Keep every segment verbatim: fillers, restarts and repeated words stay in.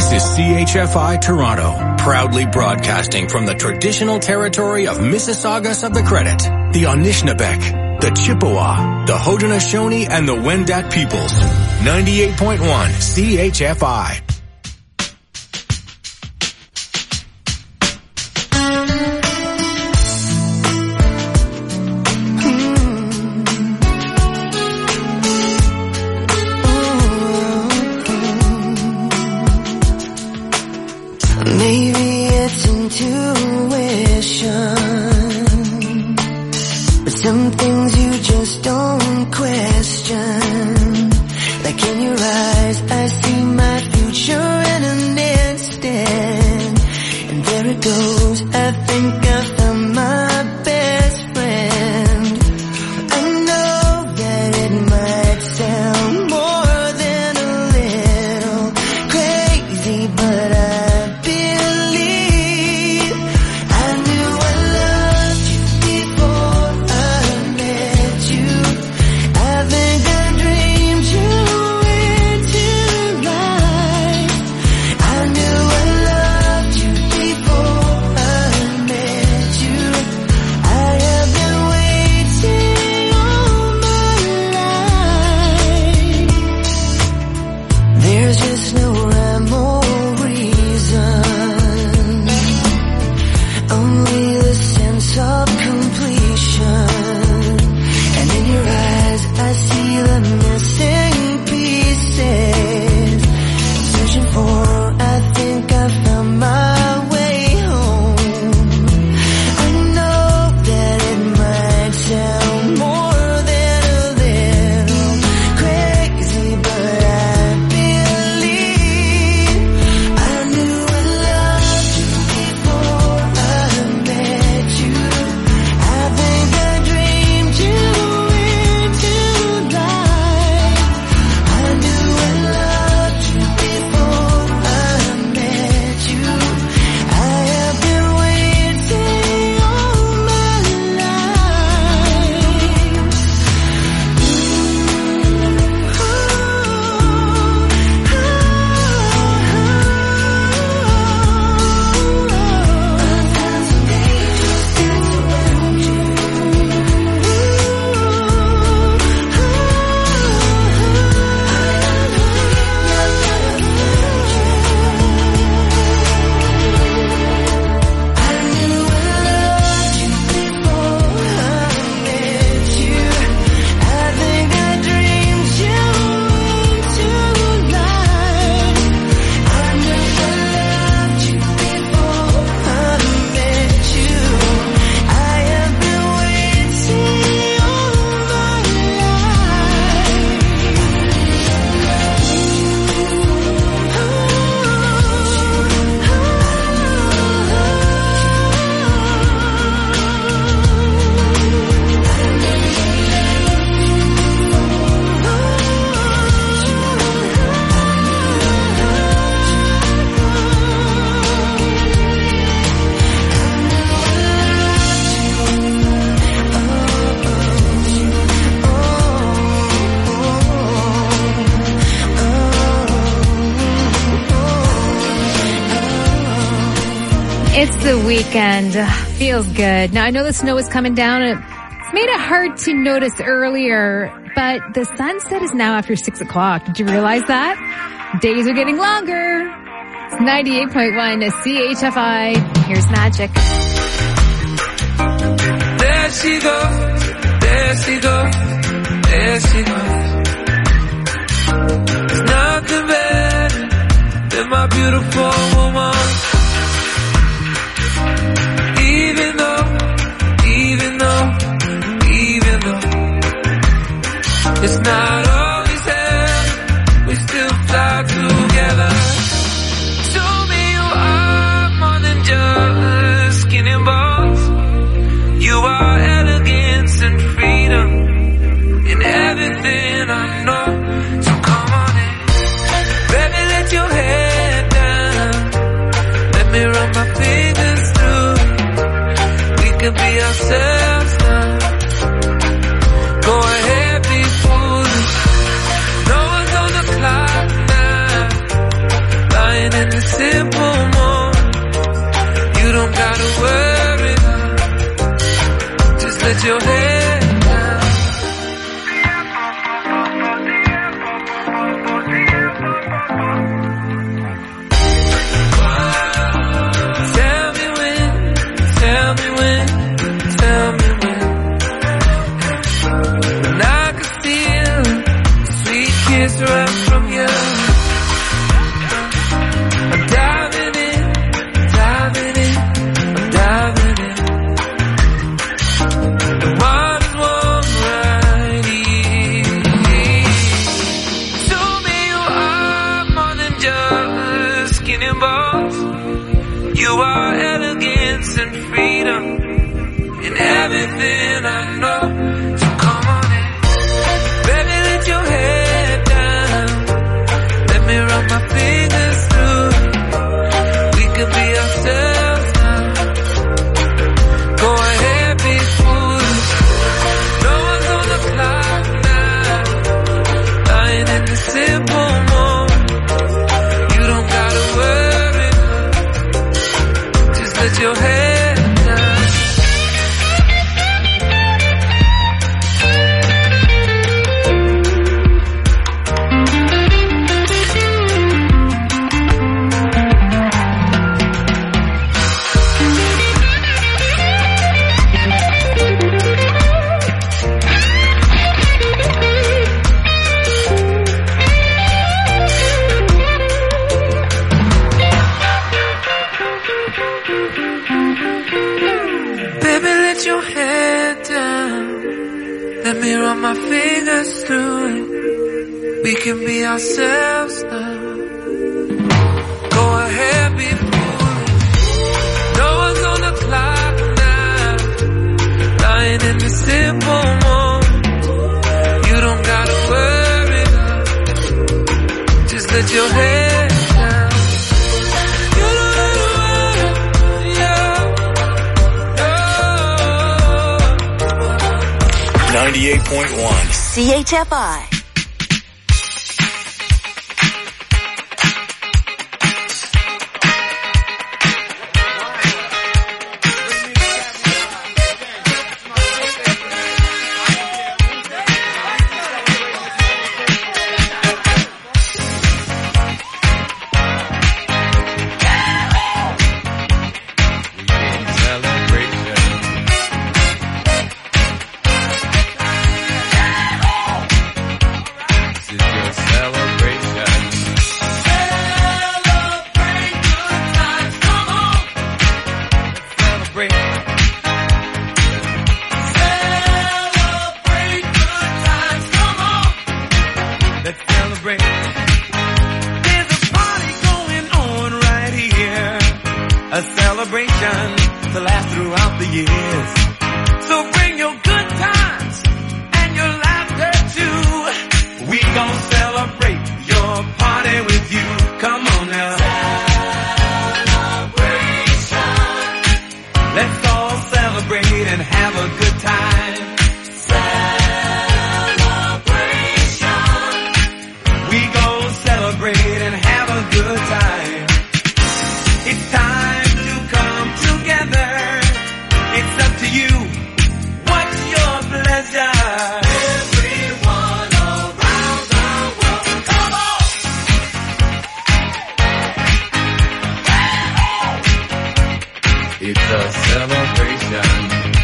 This is C H F I Toronto, proudly broadcasting from the traditional territory of Mississaugas of the Credit, the Anishinaabeg, the Chippewa, the Haudenosaunee, and the Wendat peoples. ninety-eight point one C H F I. Maybe it's intuition, but some things you just don't question. Like in your eyes, I see my future in an instant, and there it goes. I think I found my best friend. I know that it might sound more than a little crazy, but I It's the weekend. Feels good. Now, I know the snow is coming down. It's made it hard to notice earlier, but the sunset is now after six o'clock. Did you realize that? Days are getting longer. It's ninety-eight point one C H F I. Here's Magic. There she goes. There she goes. There she goes. There's nothing better than my beautiful woman. Even though, even though, even though it's not always there, we still fly together. Show me you are more than just skin and bones. You are elegance and freedom in everything I know. So come on in, baby, let your head down. Let me run my fingers through. Can be ourselves now. Go ahead, be foolish. No one's on the clock now. Lying in in the simple moment. You don't gotta worry, just let your head down. Tell me when, tell me when, tell me when. And I can feel a sweet kiss right from you. I'm diving in, diving in, I'm diving in. The water's warm right here. Show me you are more than just skin and bones. You are elegance and freedom in everything I know. So come on in, baby, let your head down. Let me run my fingers through it. We could be ourselves now. Go ahead, be foolish. No one's on the clock now. Lying in the simple moment. You don't gotta worry, just let your head down. Baby, let your head down. Let me run my fingers through it. We can be ourselves now. Go ahead, be foolish. No one's on the clock now. Lying in the simple moment. You don't gotta worry now. Just let your head down. You don't gotta worry, yeah. ninety-eight point one. C H F I. A celebration to last throughout the years. So bring your good times and your laughter too. We gon' celebrate your party with you. Come on now. Celebration. Let's all celebrate and have a good time. Celebration. We gon' celebrate and have a good time. It's time to come together. It's up to you. What's your pleasure? Everyone around the world, come on! It's a celebration.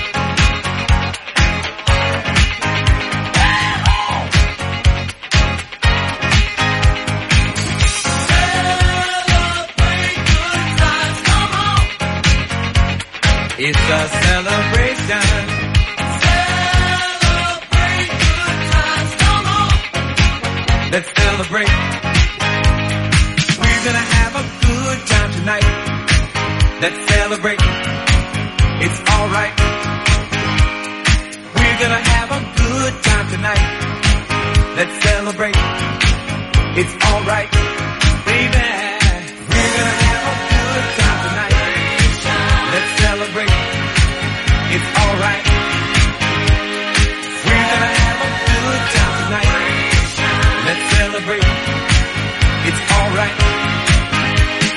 It's a celebration. Celebrate good times, come on. Let's celebrate. We're gonna have a good time tonight. Let's celebrate. It's alright. We're gonna have a good time tonight. Let's celebrate. It's alright, baby. We're gonna have a good time tonight. Let's celebrate. It's alright. We're gonna have a good time tonight. Let's celebrate. It's alright.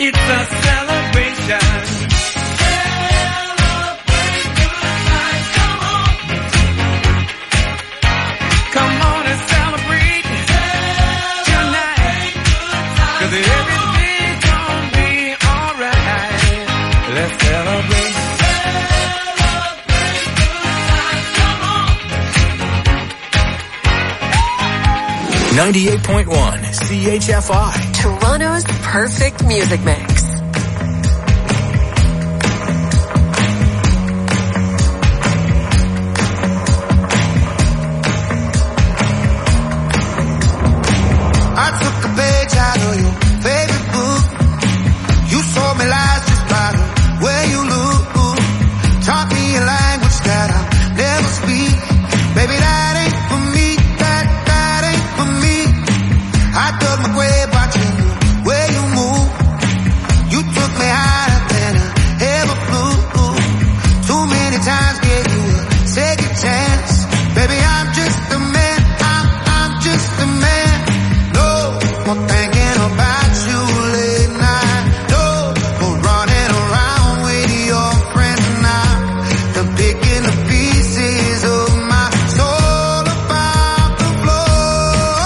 It's a celebration. Celebrate good times, come on. Come on and celebrate tonight. Cause everything's gonna be alright. Let's celebrate. Celebrate good times, come on. ninety-eight point one C H F I. Toronto's perfect music mix. I took a page out of your favorite book. You told me lies just by the way you look. Taught me a language that I'll never speak. Baby, that ain't for me. That, that ain't for me. I dug my grave watching the way you move. You took me higher than I ever flew. Too many times gave you a second chance. Baby, I'm just a man. I'm, I'm just a man. No more thinking about you late night. No more running around with your friends now. They're picking the pieces of my soul about the floor.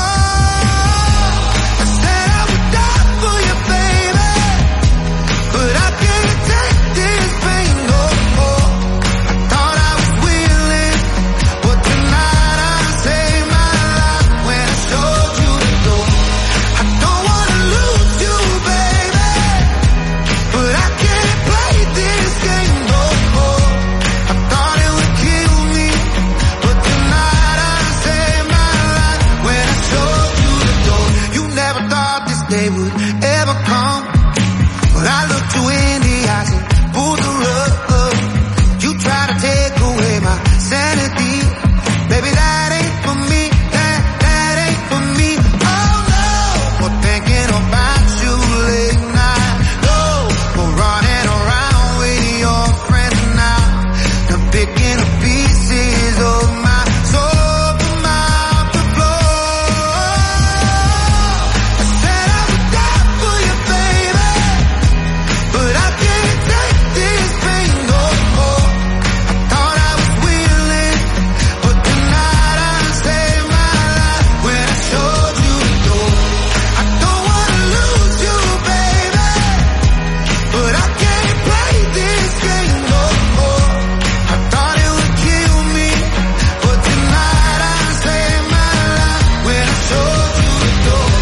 I said I would die for you, baby, but I can't take this pain no more. I thought I was willing, but tonight I saved my life when I showed you the door. I don't wanna lose you, baby, but I can't play this game no more. I thought it would kill me, but tonight I saved my life when I showed you the door. You never thought this day would ever come, but I looked you in the eyes and pulled the rug. You try to take away my sanity. Baby, that ain't for me. That, that ain't for me. Oh no, more thinking about you late night. No, more running around with your friends now. They're picking the pieces of my soul from out the floor. I said I would die for you, baby, but I can't take this pain no more. I thought I was willing, but tonight I saved my life when I showed you the door. I don't wanna lose you, baby, but I can't play this game no more. I thought it would kill me, but tonight I saved my life when I showed you the door.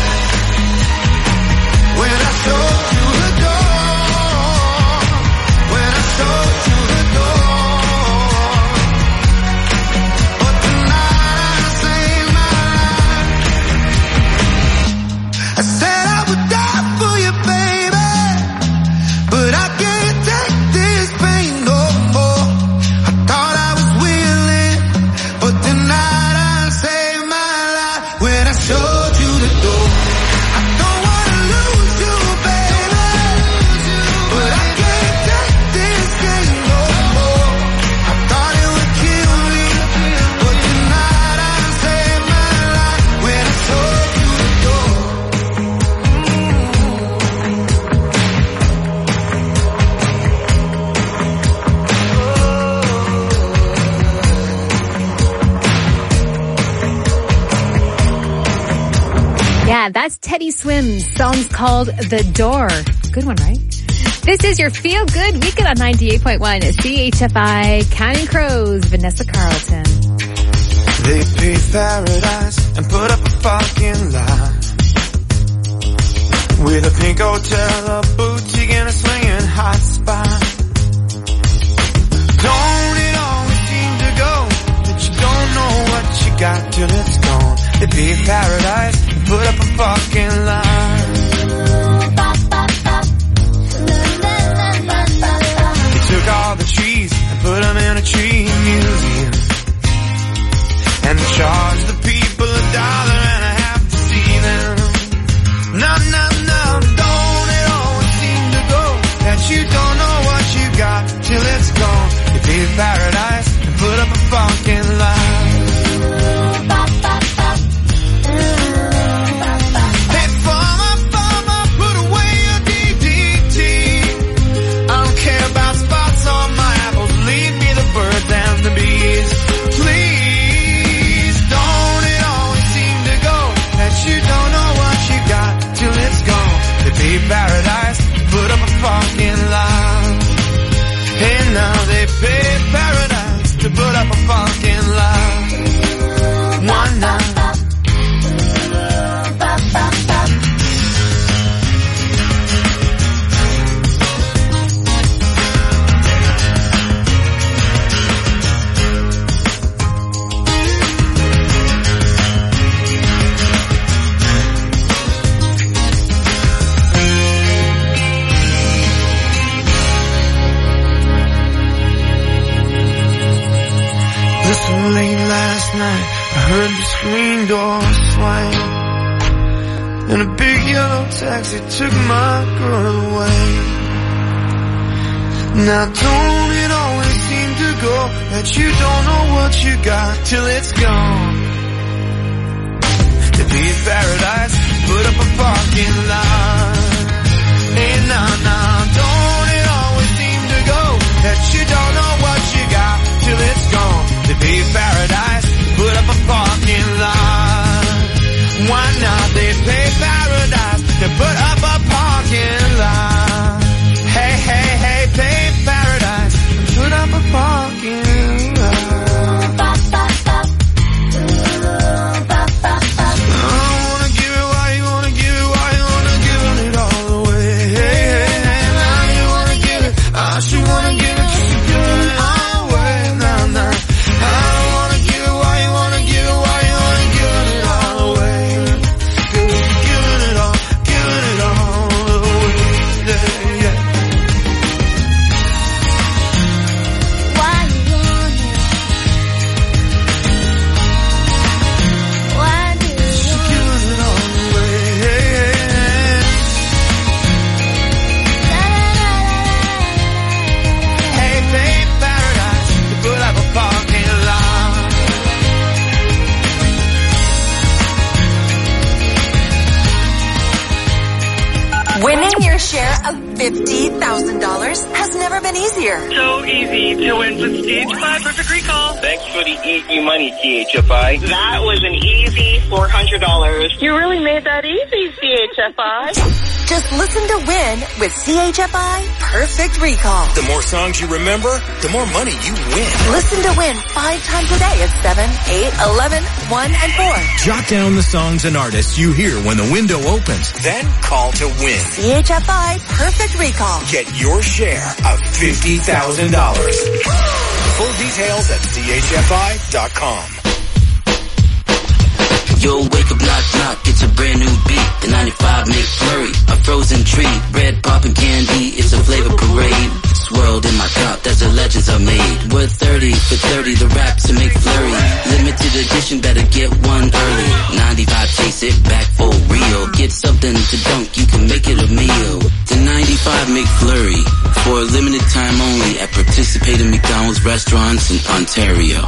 When I showed you the door. When I showed you the door. But tonight I saved my life. I said I would die for you, baby, but I can't take this pain no more. I thought I was willing, but tonight I saved my life when I showed you the door. I don't wanna lose you, baby, but I can't take this game no more. I thought it would kill me, but tonight I saved my life when I showed you the door. Yeah, that's Teddy Swim's song's called The Door. Good one, right? This is your Feel Good Weekend on ninety-eight point one C H F I. Counting Crows, Vanessa Carlton. They paved paradise and put up a fucking lie. With a pink hotel, a boutique, and a swinging hot spot. Don't it always seem to go that you don't know what you got till it's gone? They paved paradise and put up a fucking lie. They took all the trees and put them in a tree museum, and charged the people a dollar and a half to see them. No, no, no, don't it always seem to go that you don't know what you got till it's gone? They paved paradise and put up a fucking lie. parking lot. And now they pay paradise to put up a parking lot. One night. Listen, late last night, I heard the screen door swing, and a big yellow taxi took my girl away. Now don't it always seem to go that you don't know what you got till it's gone? To be in paradise, put up a parking lot. And now, now, don't it always seem to go that you don't know what you got till it's gone? To be in paradise, put up a parking lot. Why not? They pay paradise to put up a parking lot. Hey, hey, hey, pay paradise to put up a parking lot. I wanna give it, why you wanna give it, why you wanna give it all away. Hey, hey, hey, now you wanna give it, I should wanna give it, cause you give it all away. Nah, nah. I don't wanna give it, why you wanna give it, why you wanna give it all away. Giving it all, giving it all away. Yeah, yeah. Why you want it? Why do you She giving it all away. Hey, hey, hey. Hey, pay paradise to put up a parking lot. Winning your share of fifty thousand dollars has never been easier. So easy to win with C H F I Perfect Recall. Thanks for the easy money, C H F I. That was an easy four hundred dollars. You really made that easy, C H F I. Just listen to win with C H F I Perfect Recall. The more songs you remember, the more money you win. Listen to win five times a day at seven, eight, eleven, one, and four. Jot down the songs and artists you hear when the window opens. Then call to win. C H F I Perfect Recall. Get your share of fifty thousand dollars. Full details at C H F I dot com. Yo, wake up, knock, knock, it's a brand new beat. The ninety-five make flurry, a frozen treat. Red poppin' candy, it's a flavor parade. Swirled in my cup, that's the legends are made. We're thirty for thirty, the raps to make flurry. Limited edition, better get one early. ninety-five, chase it back for real. Get something to dunk, you can make it a meal. The ninety-five make flurry, for a limited time only at participating McDonald's restaurants in Ontario.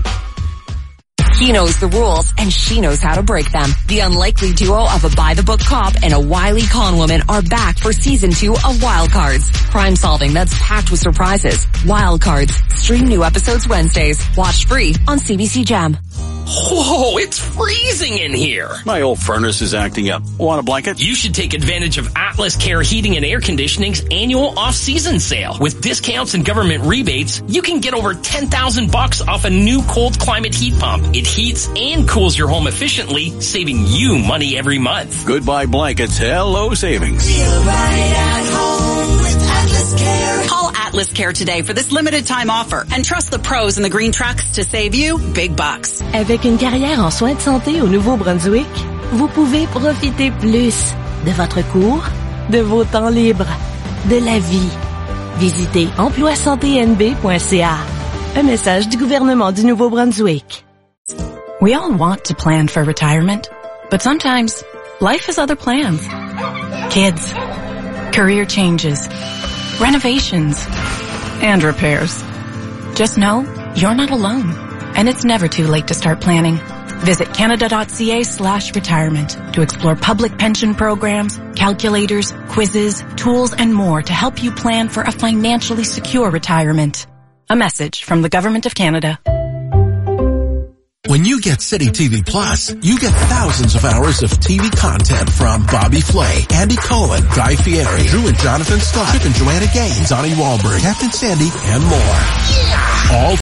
He knows the rules, and she knows how to break them. The unlikely duo of a by-the-book cop and a wily con woman are back for season two of Wild Cards. Crime solving that's packed with surprises. Wild Cards. Stream new episodes Wednesdays. Watch free on C B C Gem. Whoa, it's freezing in here. My old furnace is acting up. Want a blanket? You should take advantage of Atlas Care Heating and Air Conditioning's annual off-season sale. With discounts and government rebates, you can get over ten thousand bucks off a new cold climate heat pump. It heats and cools your home efficiently, saving you money every month. Goodbye blankets. Hello savings. Feel right at home with Atlas Care. Call Atlas Care today for this limited time offer and trust the pros in the green trucks to save you big bucks. Avec une carrière en soins de santé au Nouveau-Brunswick, vous pouvez profiter plus de votre cours, de vos temps libres, de la vie. Visitez emploi santé n b point c a. Un message du gouvernement du Nouveau-Brunswick. We all want to plan for retirement, but sometimes life has other plans. Kids, career changes, renovations, and repairs. Just know you're not alone, and it's never too late to start planning. Visit canada.ca slash retirement to explore public pension programs, calculators, quizzes, tools, and more to help you plan for a financially secure retirement. A message from the Government of Canada. When you get City T V Plus, you get thousands of hours of T V content from Bobby Flay, Andy Cohen, Guy Fieri, Drew and Jonathan Scott, Chip and Joanna Gaines, Donnie Wahlberg, Captain Sandy, and more. Yeah. All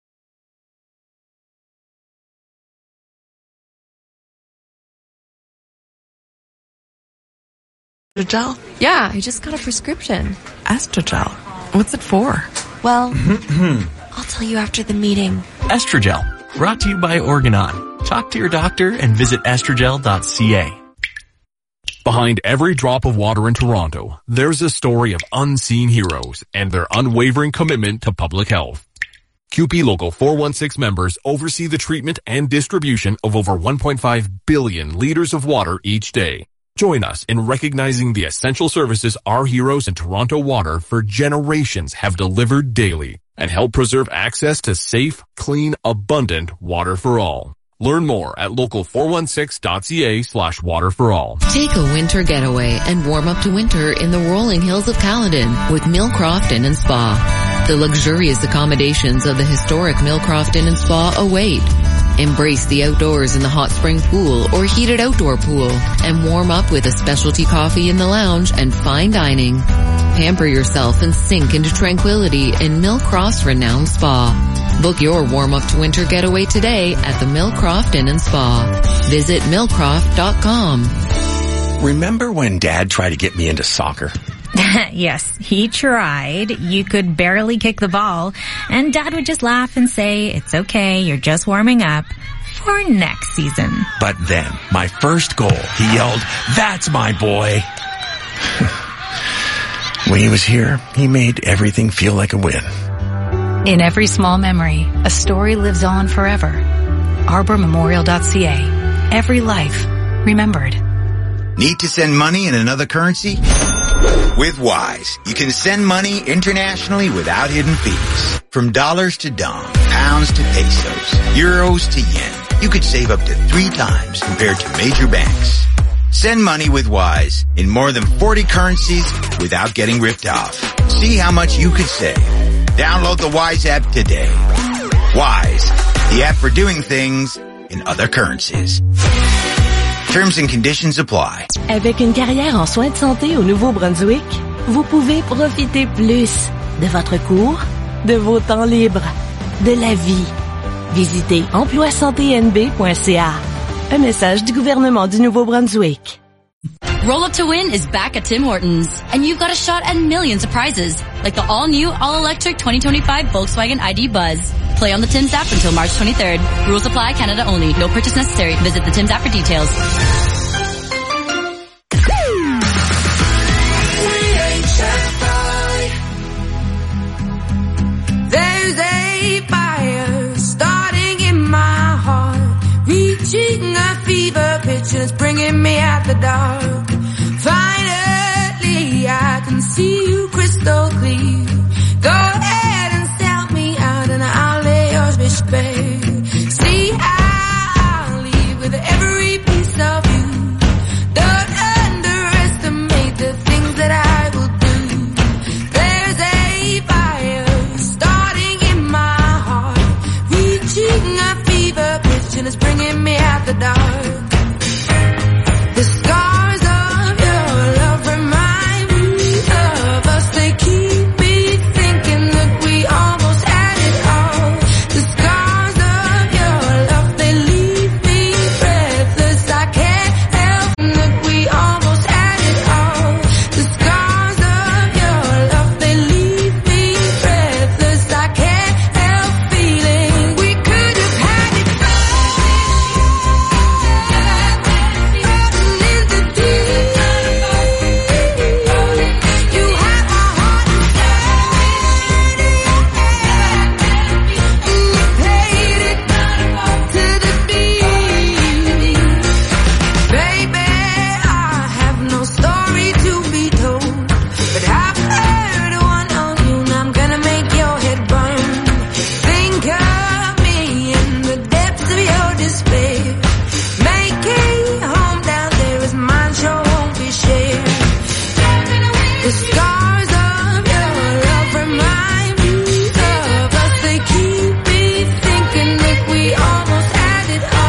Astrogel? Yeah, I just got a prescription. Astrogel? What's it for? Well, I'll tell you after the meeting. Estrogel, brought to you by Organon. Talk to your doctor and visit estrogel dot c a. Behind every drop of water in Toronto, there's a story of unseen heroes and their unwavering commitment to public health. Q P Local four one six members oversee the treatment and distribution of over one point five billion liters of water each day. Join us in recognizing the essential services our heroes in Toronto Water for generations have delivered daily and help preserve access to safe, clean, abundant water for all. Learn more at local four one six dot c a slash water for all. Take a winter getaway and warm up to winter in the rolling hills of Caledon with Millcroft Inn and Spa. The luxurious accommodations of the historic Millcroft Inn and Spa await. Embrace the outdoors in the hot spring pool or heated outdoor pool and warm up with a specialty coffee in the lounge and fine dining. Pamper yourself and sink into tranquility in Millcroft's renowned spa. Book your warm-up to winter getaway today at the Millcroft Inn and Spa. Visit millcroft dot com. Remember when Dad tried to get me into soccer? Yes, he tried. You could barely kick the ball, and Dad would just laugh and say, "It's okay, you're just warming up for next season." But then, my first goal, he yelled, "That's my boy!" When he was here, he made everything feel like a win. In every small memory, a story lives on forever. arbor memorial dot c a. Every life remembered. Need to send money in another currency? With Wise, you can send money internationally without hidden fees. From dollars to dong, pounds to pesos, euros to yen, you could save up to three times compared to major banks. Send money with Wise in more than forty currencies without getting ripped off. See how much you could save. Download the Wise app today. Wise, the app for doing things in other currencies. Terms and conditions apply. Avec une carrière en soins de santé au Nouveau-Brunswick, vous pouvez profiter plus de votre cours, de vos temps libres, de la vie. Visitez emploi santé n b point c a. Un message du gouvernement du Nouveau-Brunswick. Roll Up to Win is back at Tim Hortons, and you've got a shot at millions of prizes, like the all-new, all-electric twenty twenty-five Volkswagen I D Buzz. Play on the Tim's app until March twenty-third. Rules apply, Canada only. No purchase necessary. Visit the Tim's app for details. There's a fire starting in my heart, reaching a fever pitch and it's bringing me out the dark. Finally, I can see you crystal clear. Go ahead and sell me out and I'll lay yours bitch bare. See, I'll leave with every piece of you. Don't underestimate the things that I will do. There's a fire starting in my heart, reaching a fever pitch and it's bringing me out the dark. The scars of your love remind me of us. They keep me thinking that we almost had it all. The scars of your love, they leave me breathless. I can't help that we almost had it all. The scars of your love, they leave me breathless. I can't help feeling we could have had it all. The scars of your love remind me of us. They keep me thinking that we almost had it all.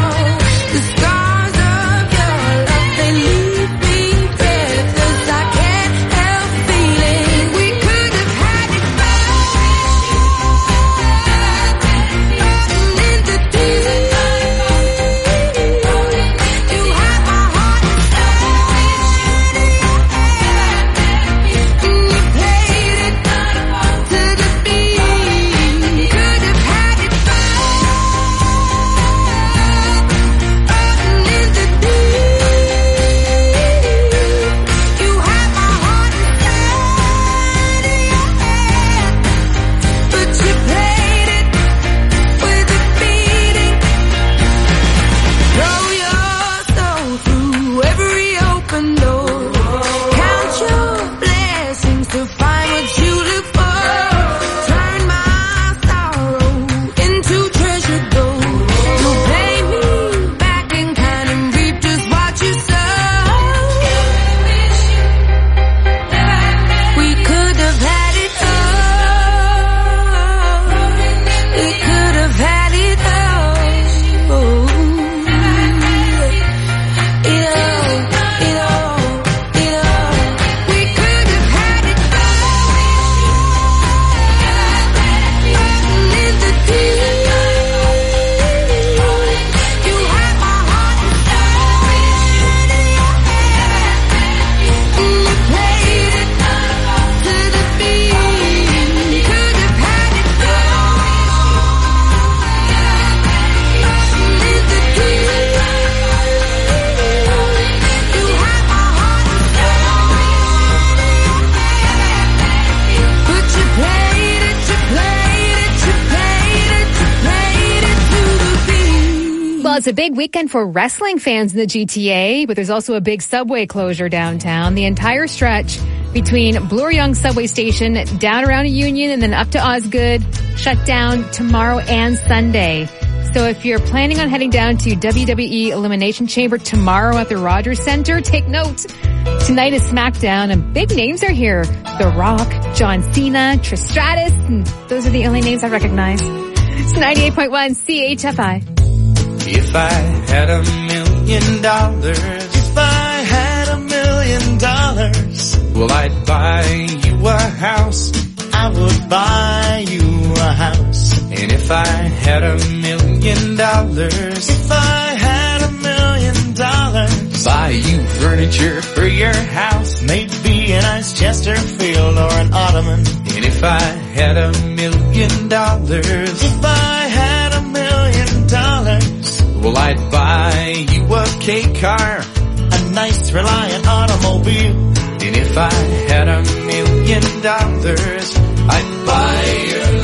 it's a big weekend for wrestling fans in the G T A, but there's also a big subway closure downtown. The entire stretch between Bloor Yonge subway station down around Union and then up to Osgood shut down tomorrow and Sunday. So if you're planning on heading down to W W E Elimination Chamber tomorrow at the Rogers Center, take note. Tonight is SmackDown and big names are here. The Rock, John Cena, Trish Stratus, and those are the only names I recognize. It's ninety-eight point one C H F I. If I had a million dollars, if I had a million dollars, well, I'd buy you a house. I would buy you a house. And if I had a million dollars, if I had a million dollars, buy you furniture for your house, maybe a nice Chesterfield or an ottoman. And if I had a million dollars, if I had a million dollars, well, I'd buy you a K car, a nice Reliant automobile. And if I had a million dollars, I'd buy you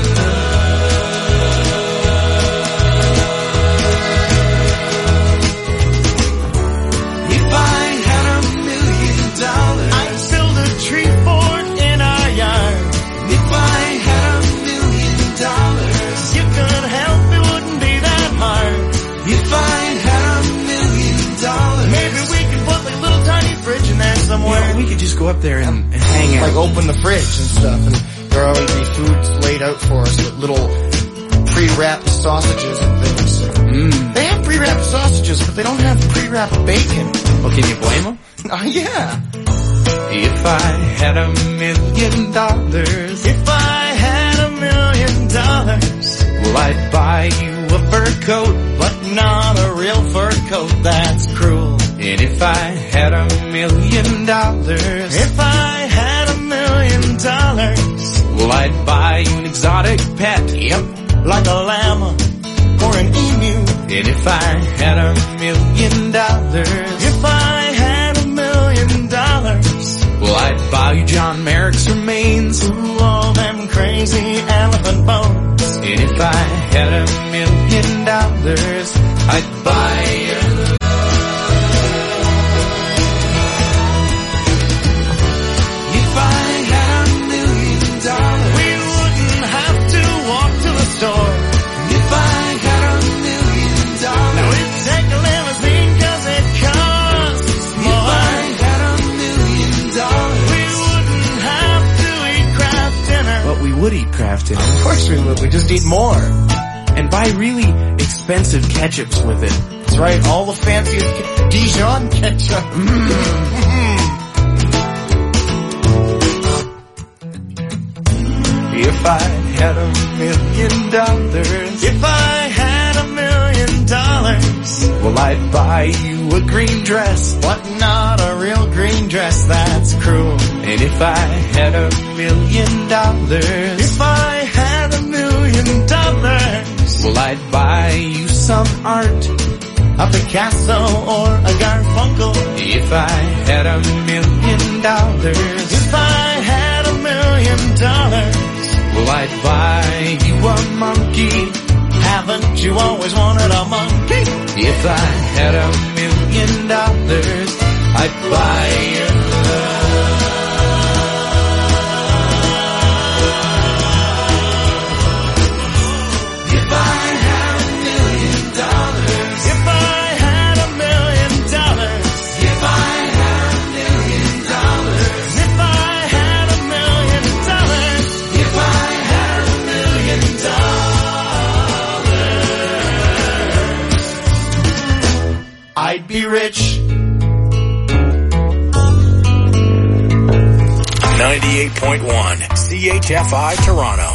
somewhere. We could just go up there and, and hang out. Like open the fridge and stuff, and there'll always be food laid out for us with little pre-wrapped sausages and things. Mm. They have pre-wrapped sausages, but they don't have pre-wrapped bacon. Well, can you blame them? Oh, yeah. If I had a million dollars, if I had a million dollars, well, I'd buy you a fur coat, but not a real fur coat, that's cruel. And if I had a million dollars, if I had a million dollars, well, I'd buy you an exotic pet, yep, like a llama or an emu. And if I had a million dollars, if I had a million dollars, well, I'd buy you John Merrick's remains, ooh, all them crazy elephant bones. And if I had a million dollars, I'd buy you would eat Kraft dinner. Of course we would. We just eat more. And buy really expensive ketchups with it. That's right. All the fanciest ke- Dijon ketchup. Mm. If I had a million dollars, if I had a million dollars, well, I'd buy you a green dress, but not a real green dress, that's cruel. And if I had a million dollars, if I had a million dollars, well, I'd buy you some art, a Picasso or a Garfunkel. If I had a million dollars, if I had a million dollars, well, I'd buy you a monkey. Haven't you always wanted a monkey? If I had a million dollars, I'd buy you I'd be rich. ninety-eight point one C H F I Toronto.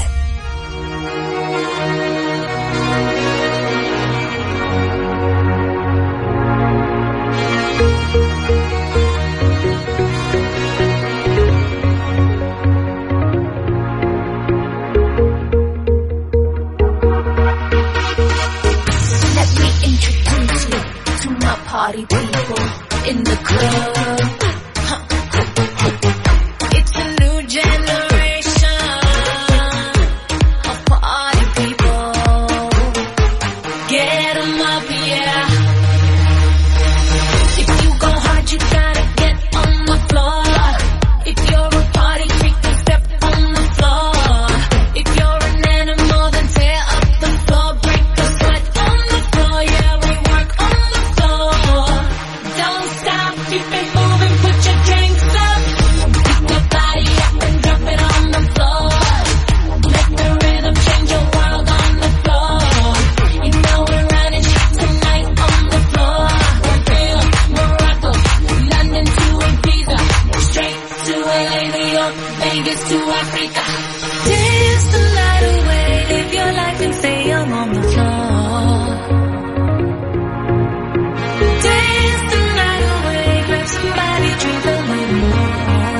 Party people in the club. Huh. It's a new generation. Vegas to Africa. Dance the night away, live your life and stay young on the floor. Dance the night away, grab somebody, drink a little more.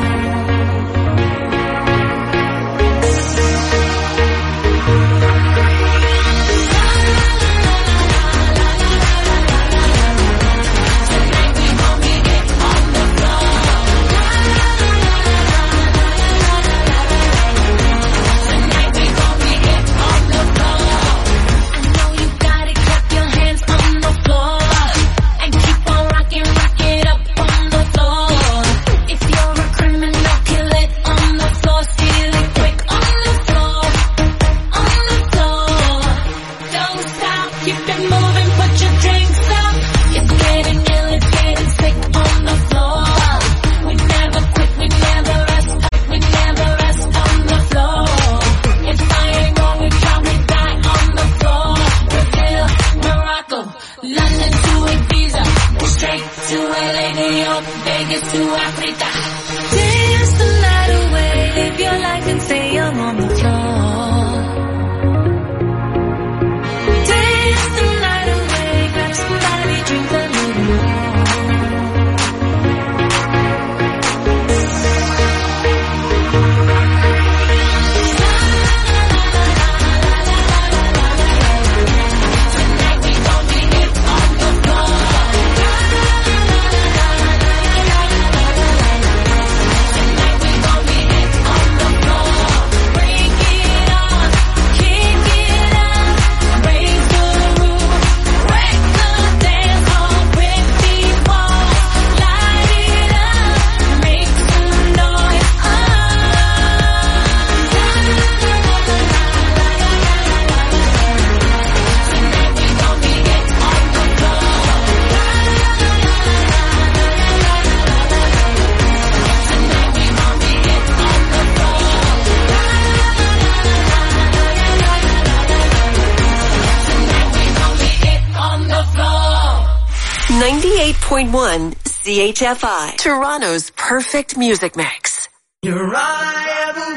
ninety-eight point one C H F I, Toronto's perfect music mix. You're all I ever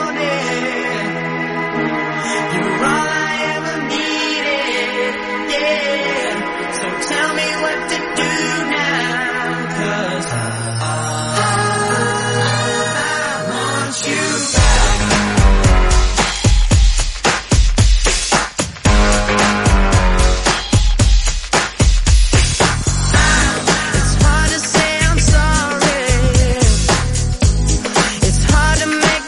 wanted. You're all I ever needed. Yeah. So tell me what to do now, 'cause I, I want you back. It's hard to say I'm sorry. It's hard to make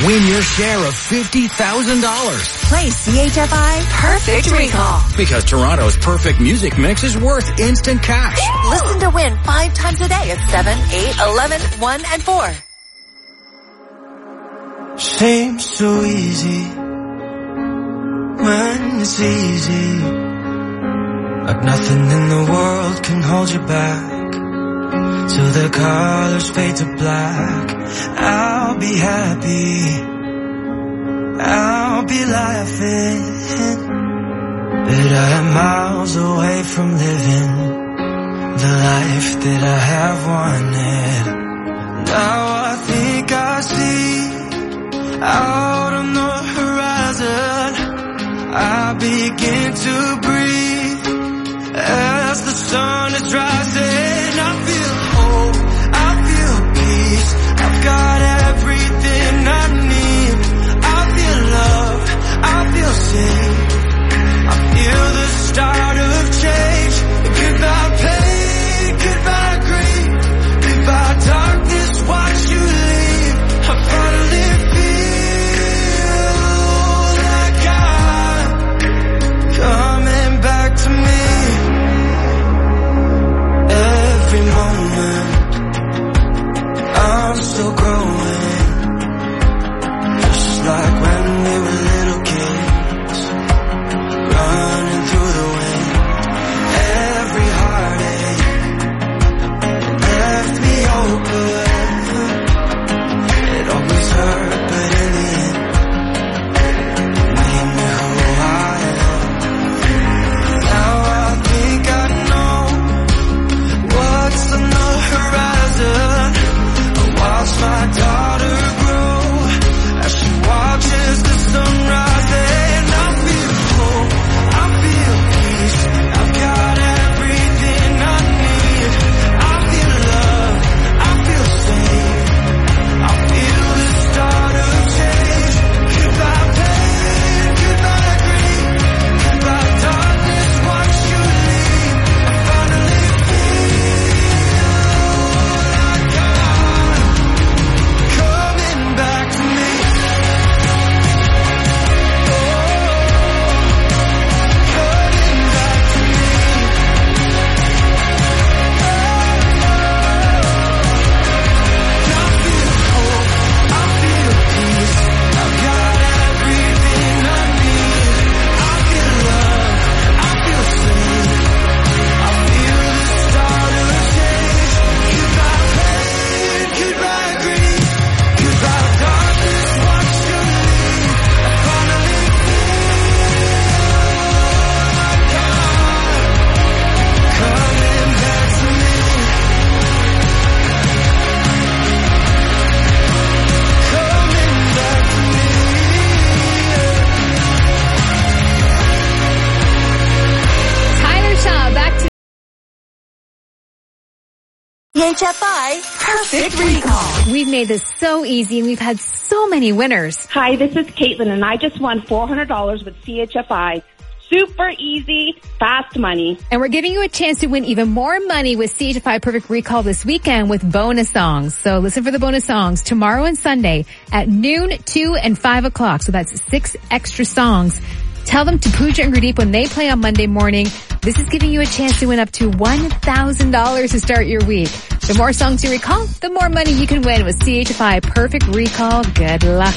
Win your share of fifty thousand dollars. Play C H F I Perfect Recall. Because Toronto's perfect music mix is worth instant cash. Listen to win five times a day at seven, eight, eleven, one, and four. Seems so easy when it's easy. Like nothing in the world can hold you back. Till the colors fade to black, I'll be happy, I'll be laughing. But I am miles away from living the life that I have wanted. Now I think I see out on the horizon, I begin to breathe as the sun is rising. I feel hope, I feel peace, I've got everything I need. I feel love, I feel safe, I feel the start of change. Goodbye pain, goodbye grief, goodbye darkness, watch you leave. I finally feel like I'm coming back to me. Every moment I'm still growing, just like when we were little kids, running through the wind. Every heartache left me open. It always hurt, but in the end it made me who I am. Now I think I know what's on the horizon. I watch my daughter grow as she watches the sun rise. And I feel hope, I feel peace, I've got everything I need. I feel love, I feel safe, I feel the start of change. Goodbye pain, goodbye grief, goodbye darkness, watch you leave. I finally coming back to me. Coming back to me. I feel hope, I feel peace, I've got everything I need. I feel love, I feel safe, I feel the start of change. Goodbye pain, goodbye grief, goodbye darkness, watch you leave. I finally coming back to me. Coming back to me. Tyler Shaw, back to C H F I Perfect Recall. We've made this so easy and we've had so many winners. Hi, this is Caitlin, and I just won four hundred dollars with C H F I. Super easy, fast money. And we're giving you a chance to win even more money with C H F I Perfect Recall this weekend with bonus songs. So listen for the bonus songs tomorrow and Sunday at noon, two, and five o'clock. So that's six extra songs. Tell them to Pooja and Gurdeep when they play on Monday morning. This is giving you a chance to win up to one thousand dollars to start your week. The more songs you recall, the more money you can win with C H F I Perfect Recall. Good luck.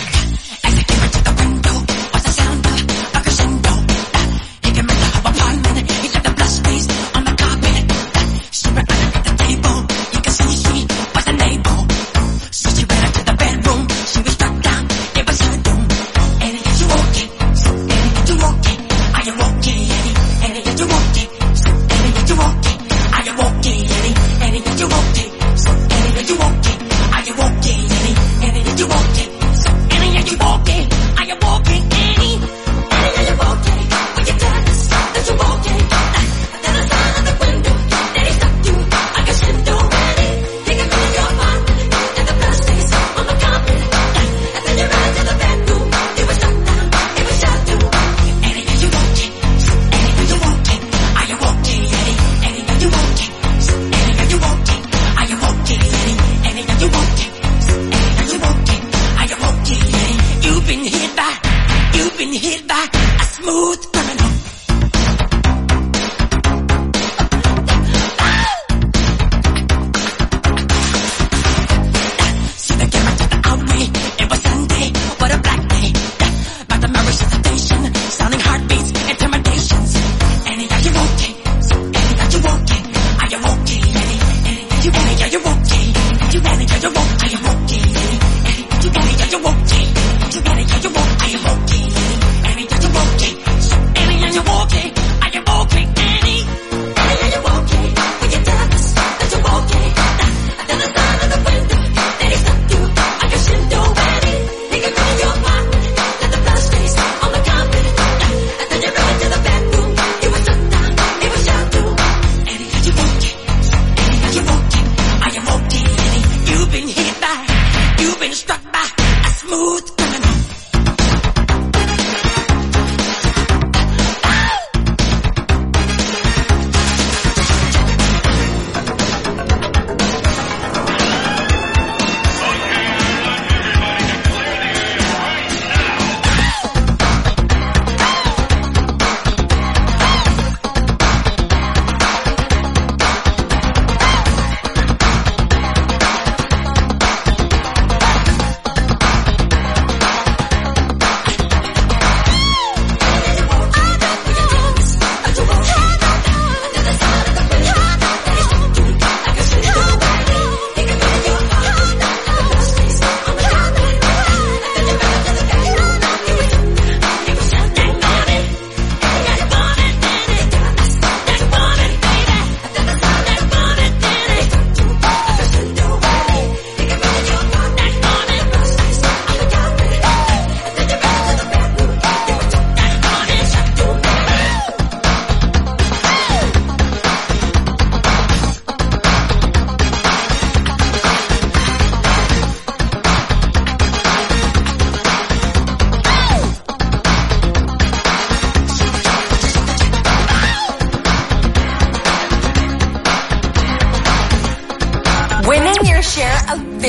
Any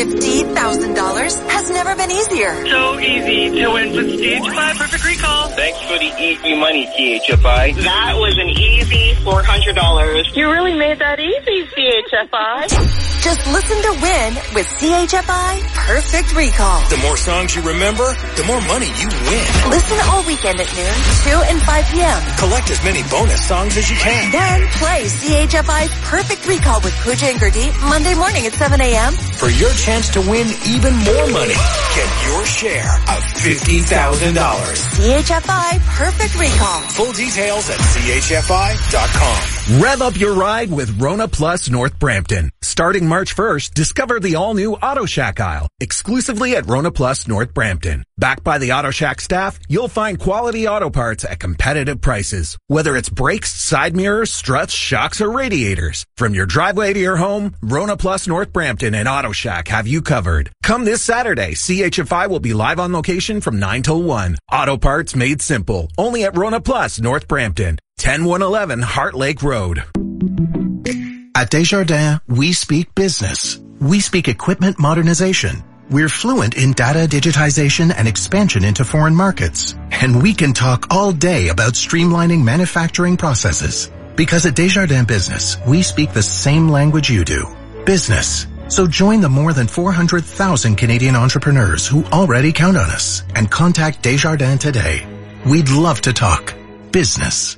fifty thousand dollars has never been easier. So easy to win with C H F I Perfect Recall. Thanks for the easy money, C H F I. That was an easy four hundred dollars. You really made that easy, C H F I. Just listen to win with C H F I Perfect Recall. The more songs you remember, the more money you win. Listen all weekend at noon, two and five p.m. Collect as many bonus songs as you can. Then play C H F I Perfect Recall with Pooja and Gurdeep Monday morning at seven a.m. For your chance to win even more money, get your share of fifty thousand dollars. C H F I Perfect Recall. Full details at C H F I dot com. Rev up your ride with Rona Plus North Brampton. Starting March first, discover the all-new Auto Shack aisle, exclusively at Rona Plus North Brampton. Backed by the Auto Shack staff, you'll find quality auto parts at competitive prices. Whether it's brakes, side mirrors, struts, shocks, or radiators. From your driveway to your home, Rona Plus North Brampton and Auto Shack have you covered. Come this Saturday, C H F I will be live on location from nine till one. Auto parts made simple, only at Rona Plus North Brampton. ten one eleven Heart Lake Road. At Desjardins, we speak business. We speak equipment modernization. We're fluent in data digitization and expansion into foreign markets. And we can talk all day about streamlining manufacturing processes. Because at Desjardins Business, we speak the same language you do. Business. So join the more than four hundred thousand Canadian entrepreneurs who already count on us and contact Desjardins today. We'd love to talk business.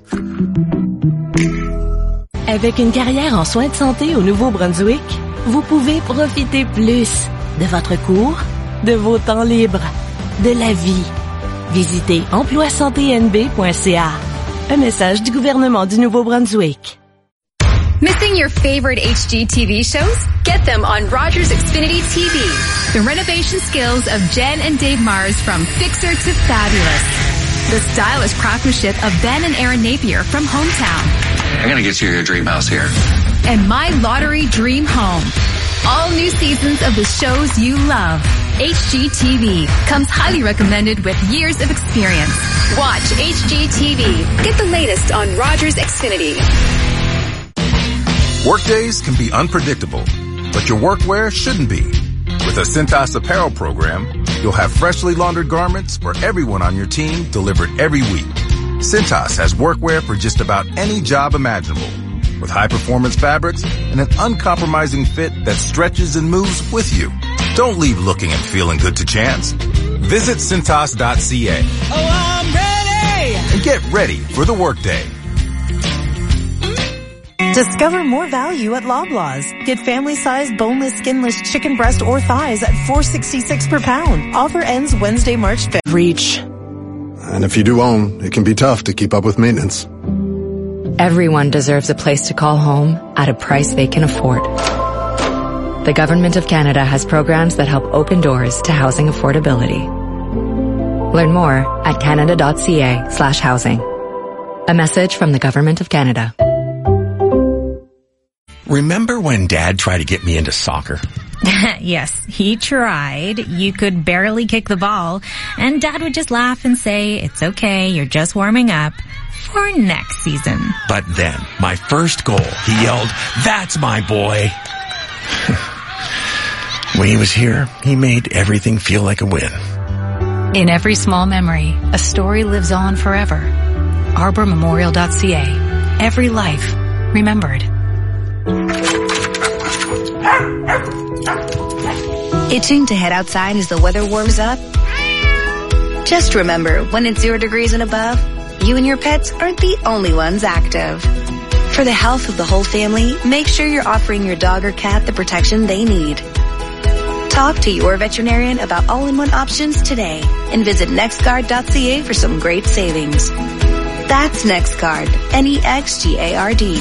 Avec une carrière en soins de santé au Nouveau-Brunswick, vous pouvez profiter plus de votre cours, de vos temps libres, de la vie. Visitez emploi santé n b point c a. Un message du gouvernement du Nouveau-Brunswick. Missing your favorite H G T V shows? Get them on Rogers Xfinity T V. The renovation skills of Jen and Dave Mars from Fixer to Fabulous. The stylish craftsmanship of Ben and Aaron Napier from Hometown. I'm gonna get you your dream house here. And My Lottery Dream Home. All new seasons of the shows you love. H G T V comes highly recommended with years of experience. Watch H G T V. Get the latest on Rogers Xfinity. Workdays can be unpredictable, but your workwear shouldn't be. With a Cintas apparel program, you'll have freshly laundered garments for everyone on your team delivered every week. Cintas has workwear for just about any job imaginable, with high-performance fabrics and an uncompromising fit that stretches and moves with you. Don't leave looking and feeling good to chance. Visit Cintas dot c a. Oh, I'm ready! And get ready for the workday. Discover more value at Loblaws. Get family-sized boneless, skinless chicken breast or thighs at four dollars and sixty-six cents per pound. Offer ends Wednesday, March fifth. Reach. And if you do own, it can be tough to keep up with maintenance. Everyone deserves a place to call home at a price they can afford. The Government of Canada has programs that help open doors to housing affordability. Learn more at canada dot c a slash housing. A message from the Government of Canada. Remember when Dad tried to get me into soccer? Yes, he tried. You could barely kick the ball, and Dad would just laugh and say, it's okay, you're just warming up for next season. But then, my first goal, he yelled, "That's my boy!" When he was here, he made everything feel like a win. In every small memory, a story lives on forever. arbor memorial dot c a. Every life remembered. Itching to head outside as the weather warms up? Just remember, when it's zero degrees and above, you and your pets aren't the only ones active. For the health of the whole family, make sure you're offering your dog or cat the protection they need. Talk to your veterinarian about all-in-one options today and visit nextguard dot c a for some great savings. That's NextGuard, N E X G A R D.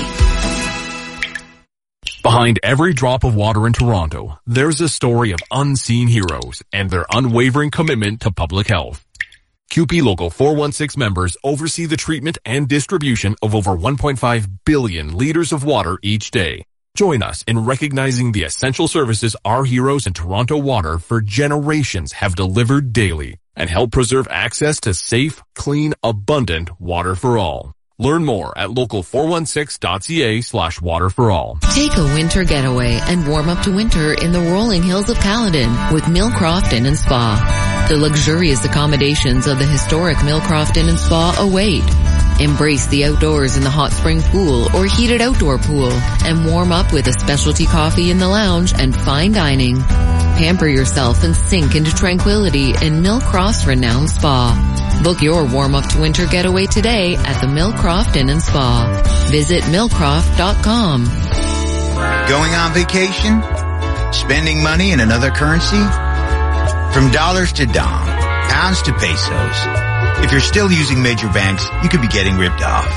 Behind every drop of water in Toronto, there's a story of unseen heroes and their unwavering commitment to public health. C U P E Local four one six members oversee the treatment and distribution of over one point five billion liters of water each day. Join us in recognizing the essential services our heroes in Toronto Water for generations have delivered daily and help preserve access to safe, clean, abundant water for all. Learn more at local four one six dot c a slash water for all. Take a winter getaway and warm up to winter in the rolling hills of Caledon with Millcroft Inn and Spa. The luxurious accommodations of the historic Millcroft Inn and Spa await. Embrace the outdoors in the hot spring pool or heated outdoor pool and warm up with a specialty coffee in the lounge and fine dining. Pamper yourself and sink into tranquility in Millcroft's renowned spa. Book your warm-up to winter getaway today at the Millcroft Inn and Spa. Visit millcroft dot com. Going on vacation? Spending money in another currency? From dollars to dong, pounds to pesos. If you're still using major banks, you could be getting ripped off.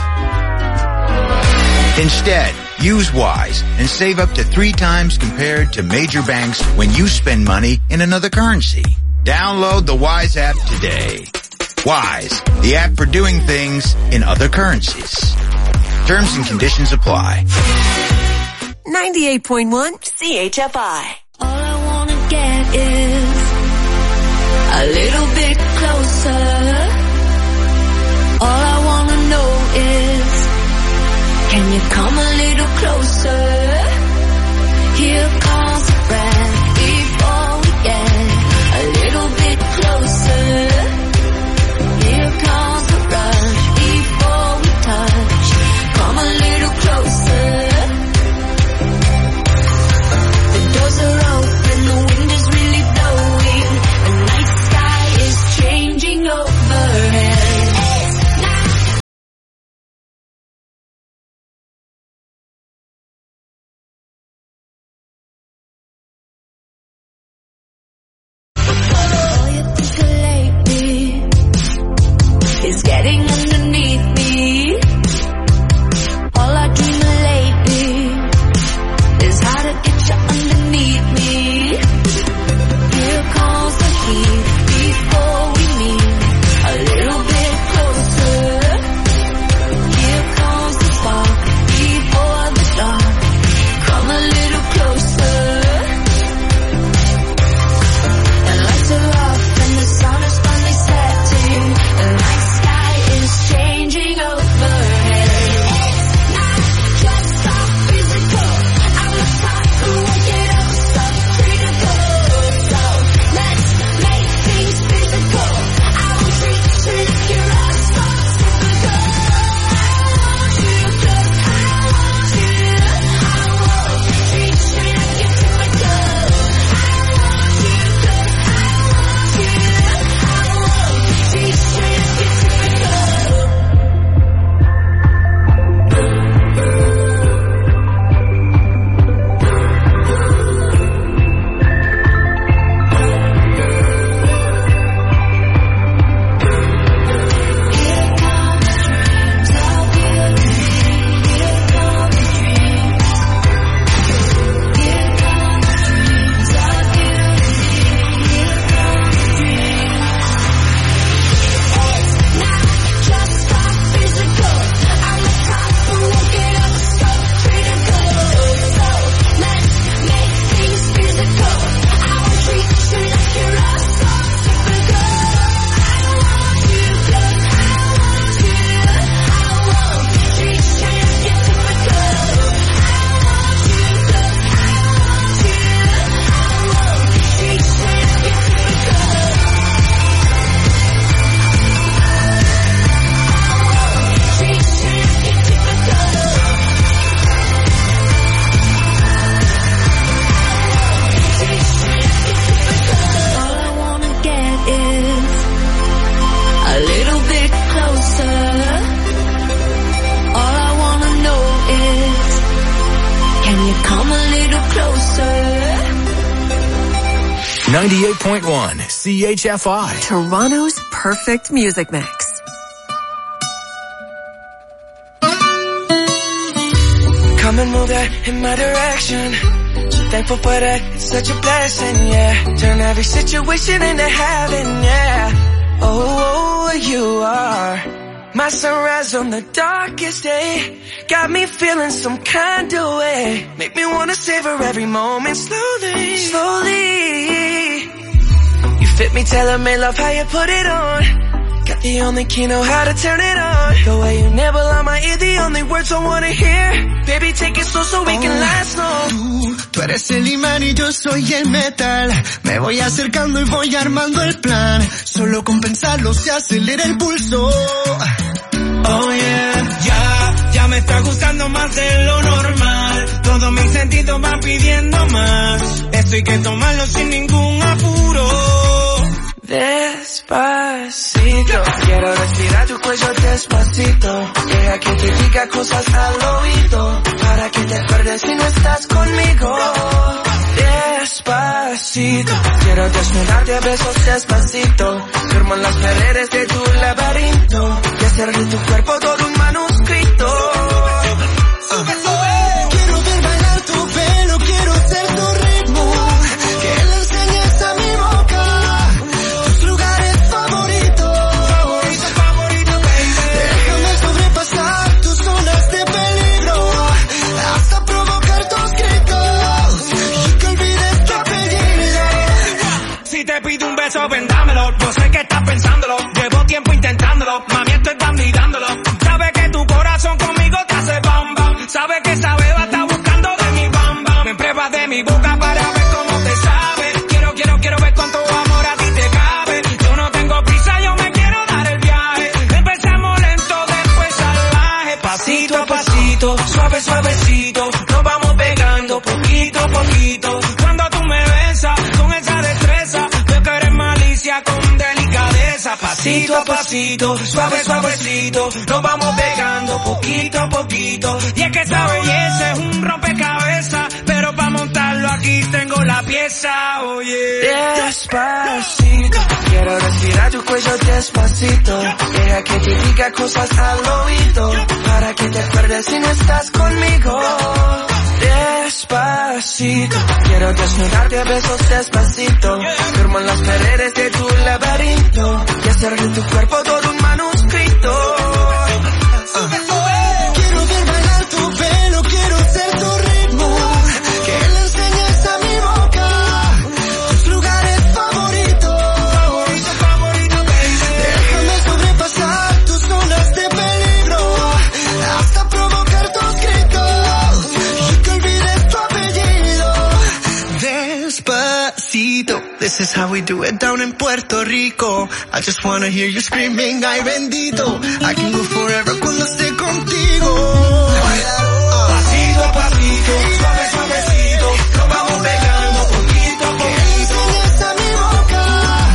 Instead, use Wise and save up to three times compared to major banks when you spend money in another currency. Download the Wise app today. Wise, the app for doing things in other currencies. Terms and conditions apply. ninety-eight point one C H F I. All I wanna get is a little bit closer. All I wanna know is, can you come a little closer? Here comes the breath before we get a little bit closer. Here comes the rush before we touch. Come a little closer. The doors are open, the wind is really blowing. The night sky is changing overhead. Is getting underneath me. All I dream of lately is how to get you underneath me. Here comes the heat before we meet a little bit closer. Here comes the spark before the dark. Come a little closer. The lights are off and the sun is finally setting. The lights is changing overhead. It's not just so physical. I'm not trying to work it up so critical. So let's make things physical. I won't treat you like you're all so typical. I want you, cause I want you. I won't treat you like you're typical. I want you, cause I want you. I won't treat you like you're typical. ninety-eight point one C H F I. Toronto's perfect music mix. Come and move that in my direction. So thankful for that, it's such a blessing, yeah. Turn every situation into heaven, yeah. Oh, you are my sunrise on the darkest day. Got me feeling some kind of way. Make me wanna savor every moment slowly, slowly. You fit me, tailor-made, love how you put it on. Got the only key, know how to turn it on. The way you nibble on my ear, the only words I wanna hear. Baby, take it slow so we can Oh, last long. Tú, tú eres el imán y yo soy el metal. Me voy acercando y voy armando el plan. Solo con pensarlo se acelera el pulso. Oh yeah, ya, ya me está gustando más de lo normal. Todos mis sentidos van pidiendo más. Esto hay que tomarlo sin ningún apuro. Despacito, quiero respirar tu cuello despacito. Deja que te diga cosas al oído, para que te acuerdes si no estás conmigo. Despacito, quiero desnudarte a besos despacito. Firmo en las paredes de tu laberinto y hacer de tu cuerpo todo un manuscrito. Quiero ver bailar tu pelo, quiero ser tu ritmo. Que le enseñes a mi boca tus lugares favoritos. Déjame sobrepasar tus zonas de peligro, hasta provocar tus gritos y que olvides tu apellido. Si te pido un beso, ven dámelo. Yo sé que estás pensándolo, llevo tiempo intentándolo. Mami, estoy validándolo. Sabes que tu corazón conmigo te hace bam bam. Sabes que esa beba está buscando de mi bam bam. Me pruebas de mi boca para ver cómo te sabe. Quiero, quiero, quiero ver cuánto amor a ti te cabe. Yo no tengo prisa, yo me quiero dar el viaje. Empezamos lento, después salvaje. Pasito a pasito, suave, suavecito. Nos vamos pegando poquito a poquito. Cuando tú me besas con esa destreza, veo que eres malicia con delicadeza. Pasito a pasito, suave, suavecito. Nos vamos pegando poquito a poquito. Y es que esa belleza es un rompecabezas, pero para montarlo aquí tengo la pieza, oye. Despacito, quiero respirar tu cuello despacito. Deja que te diga cosas al oído, para que te acuerdes si no estás conmigo. Despacito, quiero desnudarte a besos despacito. Firmo en las paredes de tu laberinto y hacer de tu cuerpo todo un manuscrito. Quiero ver bailar tu pelo, quiero ser tu ritmo. Que le enseñes a mi boca tus lugares favoritos. Déjame sobrepasar tus zonas de peligro, hasta provocar tus gritos y que olvides tu apellido. Despacito, this is how we do it down in Puerto Rico. I just wanna hear you screaming, ay bendito. I can go forever cuando esté contigo.